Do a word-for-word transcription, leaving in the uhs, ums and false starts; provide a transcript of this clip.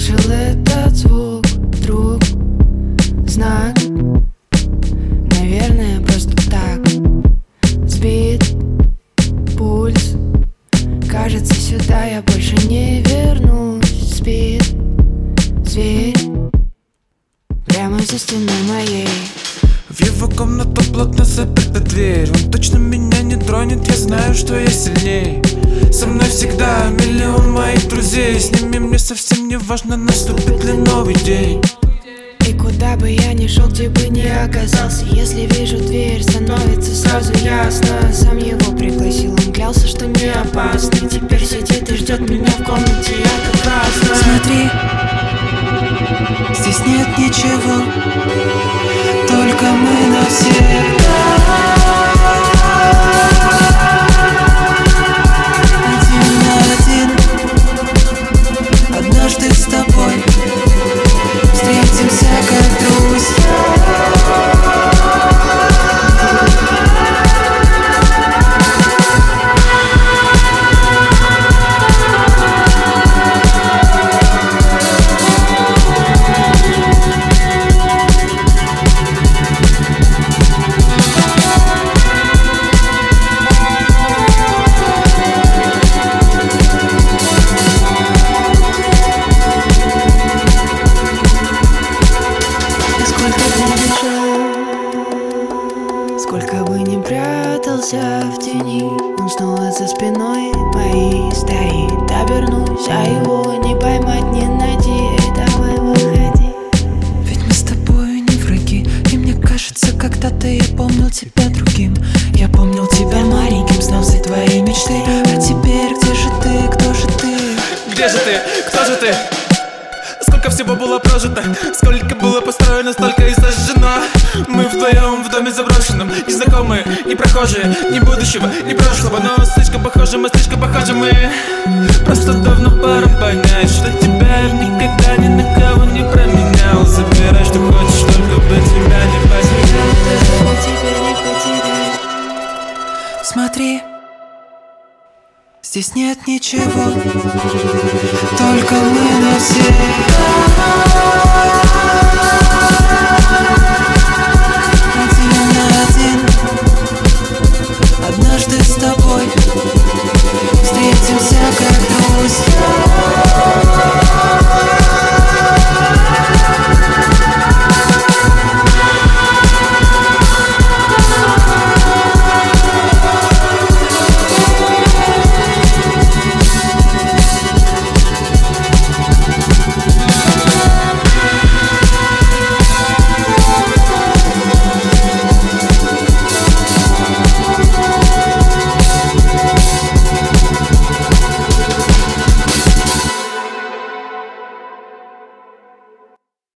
услышал этот звук, вдруг знак, наверное, просто так. Сбит пульс, кажется, сюда я больше не вернусь. Спит зверь прямо за стеной моей. В его комнату плотно заперта дверь. Он точно меня не тронет, я знаю, что я сильней. Со мной всегда миллион моих друзей. С ними мне совсем не важно, наступит ли новый день. И куда бы я ни шел, где бы ни оказался, если вижу дверь, становится сразу ясно. Сам его пригласил, он клялся, что не опасный. Теперь сидит и ждет меня в комнате, я прекрасно. Смотри, здесь нет ничего, только мы навсегда. Один на один, однажды с тобой встретимся как друзья. Сколько бы ни прятался в тени, он снова за спиной моей стоит. Обернусь, а его не поймать, не найти. Давай выходи. Ведь мы с тобою не враги. И мне кажется, когда-то я помнил тебя другим. Я помнил тебя маленьким, знал все твои мечты. А теперь где же ты, кто же ты? Где же ты, кто же ты? Сколько всего было прожито, сколько было построено, столько и сожжено. Мы вдвоем в доме заброшенном, незнакомые, не прохожие, ни будущего, ни прошлого. Но слишком похожи, мы слишком похожи, мы просто давно пора понять, что тебя я никогда ни на кого не променял. Забирай, что хочешь, только бы тебя не потерял. Теперь не потеряй. Смотри, здесь нет ничего, только мы навсегда.